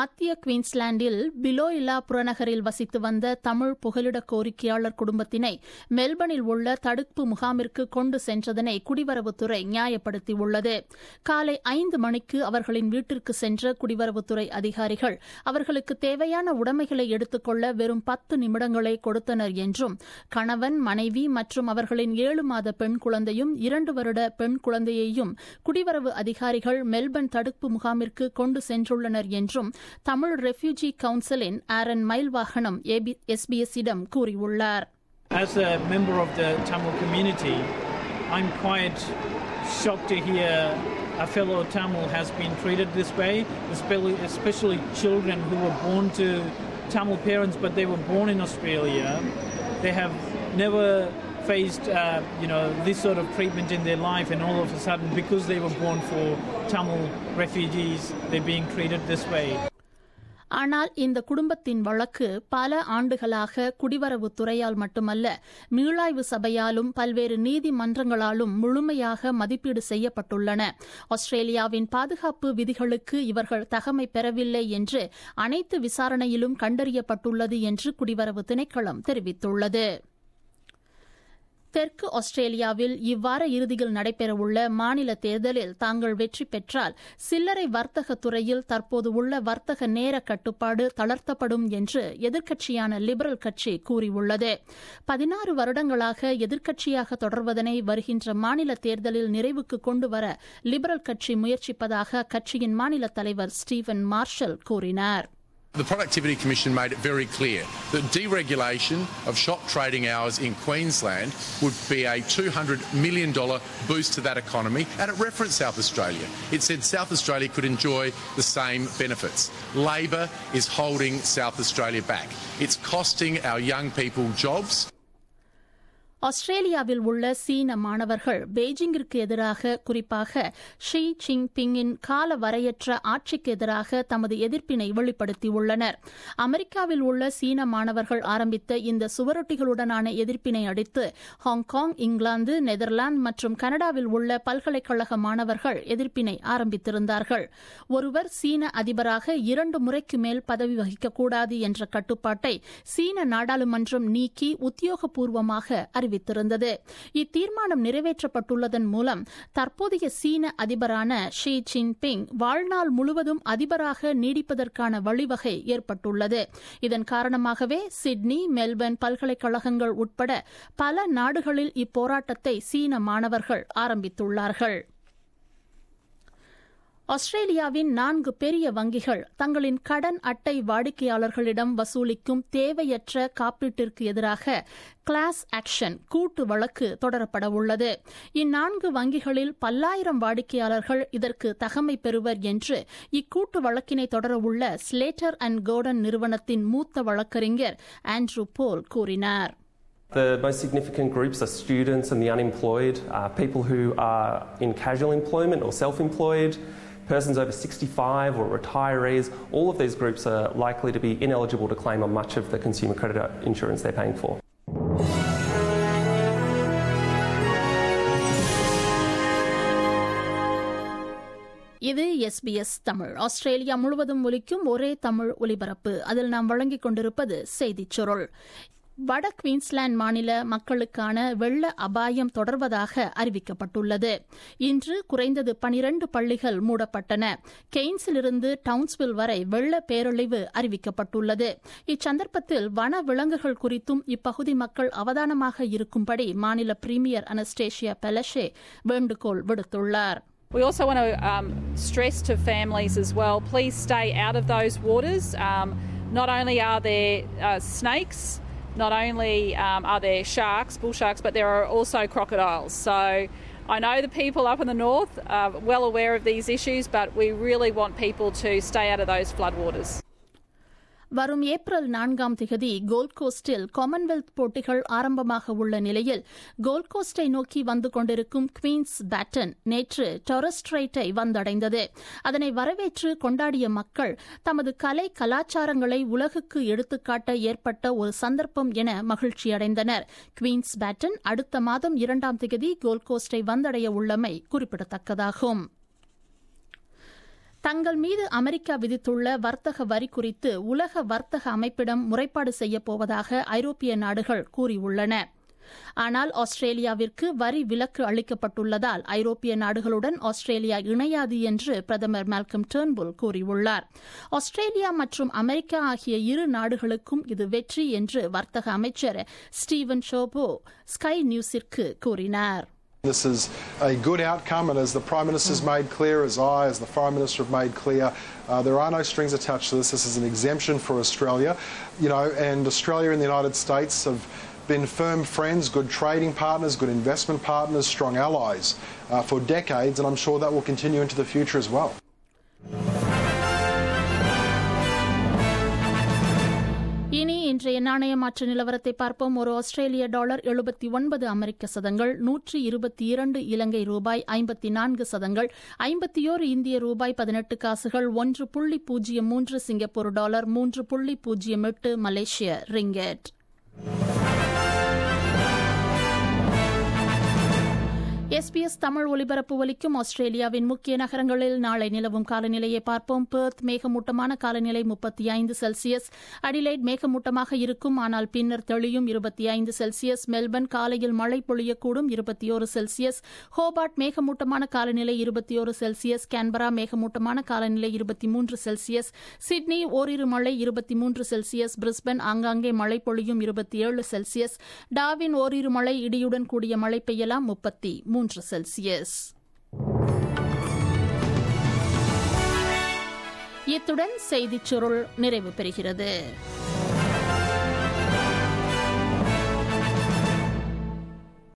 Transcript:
மத்திய குயின்ஸ்லாந்தில் பிலோயிலா புறநகரில் வசித்து வந்த தமிழ் புகலிட கோரிக்கையாளர் குடும்பத்தினை மெல்பர்னில் உள்ள தடுப்பு முகாமிற்கு கொண்டு சென்றதனை குடிவரவுத்துறை நியாயப்படுத்தியுள்ளது. காலை 5 மணிக்கு அவர்களின் வீட்டிற்கு சென்ற குடிவரவுத்துறை அதிகாரிகள் அவர்களுக்கு தேவையான உடைமைகளை எடுத்துக்கொள்ள வெறும் 10 நிமிடங்களை கொடுத்தனர் என்றும், கணவன், மனைவி மற்றும் அவர்களின் 7 மாத பெண் குழந்தையும் 2 வருட பெண் குழந்தையையும் குடிவரவு அதிகாரிகள் மெல்பர்ன் தடுப்பு முகாமிற்கு கொண்டு சென்றுள்ளனர் என்றும் தமிழ் ரெஃப்யூஜி கவுன்சிலின் ஆரன் மயில்வாகனம் SBS-இடம் கூறியுள்ளார். As a member of the Tamil community, I'm quite shocked to hear a fellow Tamil has been treated this way, especially children who were born to Tamil parents but they were born in Australia. They have never faced this sort of treatment in their life, and all of a sudden, because they were born for Tamil refugees, they're being treated this way. ஆனால் இந்த குடும்பத்தின் வழக்கு பல ஆண்டுகளாக குடிவரவுத்துறையால் மட்டுமல்ல, மீளாய்வு சபையாலும் பல்வேறு நீதிமன்றங்களாலும் முழுமையாக மதிப்பீடு செய்யப்பட்டுள்ளன. ஆஸ்திரேலியாவின் பாதுகாப்பு விதிகளுக்கு இவர்கள் தகமை பெறவில்லை என்று அனைத்து விசாரணையிலும் கண்டறியப்பட்டுள்ளது என்று குடிவரவு திணைக்களம் தெரிவித்துள்ளது. தெற்கு ஆஸ்திரேலியாவில் இவ்வார இறுதியில் நடைபெறவுள்ள மாநில தேர்தலில் தாங்கள் வெற்றி பெற்றால் சில்லறை வர்த்தக துறையில் தற்போது உள்ள வர்த்தக நேர கட்டுப்பாடு தளர்த்தப்படும் என்று எதிர்க்கட்சியான லிபரல் கட்சி கூறியுள்ளது. 16 வருடங்களாக எதிர்க்கட்சியாக தொடர்வதனை வருகின்ற மாநில தேர்தலில் நிறைவுக்கு கொண்டுவர லிபரல் கட்சி முயற்சிப்பதாக அக்கட்சியின் மாநில தலைவர் ஸ்டீவன் மார்ஷல் கூறினார். The Productivity Commission made it very clear that deregulation of shop trading hours in Queensland would be a $200 million boost to that economy, and it referenced South Australia. It said South Australia could enjoy the same benefits. Labor is holding South Australia back. It's costing our young people jobs. ஆஸ்திரேலியாவில் உள்ள சீன மாணவர்கள் பெய்ஜிங்கிற்கு எதிராக, குறிப்பாக she ஜின்பிங்கின் கால வரையற்ற ஆட்சிக்கு எதிராக தமது எதிர்ப்பினை வெளிப்படுத்தியுள்ளனர். அமெரிக்காவில் உள்ள சீன மாணவர்கள் ஆரம்பித்த இந்த சுவரொட்டிகளுடனான எதிர்ப்பினை அடுத்து ஹாங்காங், இங்கிலாந்து, நெதர்லாந்து மற்றும் கனடாவில் உள்ள பல்கலைக்கழக மாணவர்கள் எதிர்ப்பினை ஆரம்பித்திருந்தார்கள். ஒருவர் சீன அதிபராக 2 முறைக்கு மேல் பதவி வகிக்கக்கூடாது என்ற கட்டுப்பாட்டை சீன நாடாளுமன்றம் நீக்கி உத்தியோகபூர்வமாக அறிவித்திருந்தது. இத்தீர்மானம் நிறைவேற்றப்பட்டுள்ளதன் மூலம் தற்போதைய சீன அதிபரான ஷி ஜின்பிங் வாழ்நாள் முழுவதும் அதிபராக நீடிப்பதற்கான வழிவகை ஏற்பட்டுள்ளது. இதன் காரணமாகவே சிட்னி, மெல்பர்ன் பல்கலைக்கழகங்கள் உட்பட பல நாடுகளில் இப்போராட்டத்தை சீன மாணவர்கள் ஆரம்பித்துள்ளார்கள். ஆஸ்திரேலியாவின் 4 பெரிய வங்கிகள் தங்களின் கடன் அட்டை வாடிக்கையாளர்களிடம் வசூலிக்கும் தேவையற்ற காப்பீட்டிற்கு எதிராக கிளாஸ் ஆக்ஷன் கூட்டு வழக்கு தொடரப்பட உள்ளது. இந்நான்கு வங்கிகளில் பல்லாயிரம் வாடிக்கையாளர்கள் இதற்கு தகமை பெறுவர் என்று இக்கூட்டு வழக்கினை தொடரவுள்ள ஸ்லேட்டர் அண்ட் கோர்டன் நிறுவனத்தின் மூத்த வழக்கறிஞர் ஆண்ட்ரூ போல் கூறினார். The most significant groups are students and the unemployed, people who are in casual employment or self-employed, persons over 65 or retirees. All of these groups are likely to be ineligible to claim on much of the consumer credit insurance they're paying for. இது SBS Tamil. Australia முழுவதும் ஒலிக்கும் ஒரே தமிழ் ஒலிபரப்பு. அதில் நாம் வழங்கிக் கொண்டிருப்பது செய்திச் சுருள். வட குயின்ஸ்லாந்து மாநில மக்களுக்கான வெள்ள அபாயம் தொடர்வதாக அறிவிக்கப்பட்டுள்ளது. இன்று குறைந்தது 12 பள்ளிகள் மூடப்பட்டன. கெய்ன்ஸிலிருந்து டவுன்ஸ்வில் வரை வெள்ள பேரழிவு அறிவிக்கப்பட்டுள்ளது. இச்சந்தர்ப்பத்தில் வன விலங்குகள் குறித்தும் இப்பகுதி மக்கள் அவதானமாக இருக்கும்படி மாநில பிரீமியர் அனஸ்டேஷியா பெலஷே வேண்டுகோள் விடுத்துள்ளார். We also want to stress to families as well, please stay out of those waters. Not only are there snakes, not only are there sharks, bull sharks, but there are also crocodiles. So I know the people up in the north are well aware of these issues, but we really want people to stay out of those floodwaters. வரும் April 4ஆம் தேதி gold கோஸ்டில் Commonwealth போட்டிகள் ஆரம்பமாக உள்ள நிலையில் gold கோஸ்டை நோக்கி வந்து கொண்டிருக்கும் குவீன்ஸ் பேட்டன் நேற்று டாரஸ் ஸ்ட்ரெய்ட்டை வந்தடைந்தது. அதனை வரவேற்று கொண்டாடிய மக்கள் தமது கலை கலாச்சாரங்களை உலகுக்கு எடுத்துக்காட்ட ஏற்பட்ட ஒரு சந்தர்ப்பம் என மகிழ்ச்சியடைந்தனர். குவீன்ஸ் பேட்டன் அடுத்த மாதம் 2ஆம் தேதி கோல்ட் கோஸ்டை வந்தடைய உள்ளமை குறிப்பிடத்தக்கதாகும். தங்கள் மீது அமெரிக்கா விதித்துள்ள வர்த்தக வரி குறித்து உலக வர்த்தக அமைப்பிடம் முறைப்பாடு செய்யப்போவதாக ஐரோப்பிய நாடுகள் கூறியுள்ளன. ஆனால் ஆஸ்திரேலியாவிற்கு வரி விலக்கு அளிக்கப்பட்டுள்ளதால் ஐரோப்பிய நாடுகளுடன் ஆஸ்திரேலியா இணையாது என்று பிரதமர் மால்கம் டர்ன்புல் கூறியுள்ளார். ஆஸ்திரேலியா மற்றும் அமெரிக்கா ஆகிய இரு நாடுகளுக்கும் இது வெற்றி என்று வர்த்தக அமைச்சர் ஸ்டீவன் ஷோபோ ஸ்கை நியூஸிற்கு கூறினார். This is a good outcome, and as the Prime Minister has made clear, as the Prime Minister have made clear, there are no strings attached to this. This is an exemption for Australia, and Australia and the United States have been firm friends, good trading partners, good investment partners, strong allies for decades, and I'm sure that will continue into the future as well. இனி இன்றைய நாணய மாற்று நிலவரத்தை பார்ப்போம். ஒரு ஆஸ்திரேலிய dollar 79 அமெரிக்க சதங்கள், 122 இலங்கை ரூபாய் 54 சதங்கள், 51 இந்திய ரூபாய் 18 காசுகள், 1.03 சிங்கப்பூர் டாலர், 3.08 மலேசிய ரிங்கெட். SBS தமிழ் ஒலிபரப்பு ஒலிக்கும் ஆஸ்திரேலியாவின் முக்கிய நகரங்களில் நாளை நிலவும் காலநிலையை பார்ப்போம். பெர்த் மேகமூட்டமான காலநிலை 35 செல்சியஸ், அடிலைட் மேகமூட்டமாக இருக்கும் ஆனால் பின்னர் தெளியும் 25 செல்சியஸ், மெல்பர்ன் காலையில் மழை பொழியக்கூடும் 21 செல்சியஸ், ஹோபார்ட் மேகமூட்டமான காலநிலை 21 செல்சியஸ், கேன்பரா மேகமூட்டமான காலநிலை 23 செல்சியஸ், சிட்னி ஓரிரு மழை 23 செல்சியஸ், பிரிஸ்பன் ஆங்காங்கே மழை பொழியும் 27 செல்சியஸ், டார்வின் ஓரிரு மழை இடியுடன் கூடிய மழை பெய்யலாம் 33 செல்சியஸ். இத்துடன் செய்திச் சுருள் நிறைவு பெறுகிறது.